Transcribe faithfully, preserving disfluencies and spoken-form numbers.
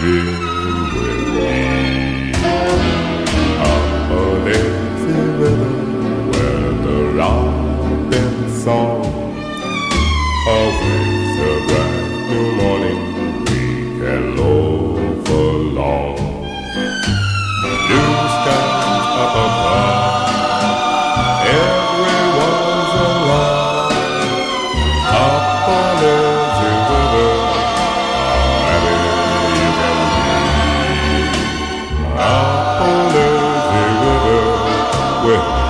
in with me. Up a lazy river where the robin song awaits a bright new morning. We can loaf along. Blue skies up above, everyone's around. Up a lazy river, how happy you can be. Up a lazy river with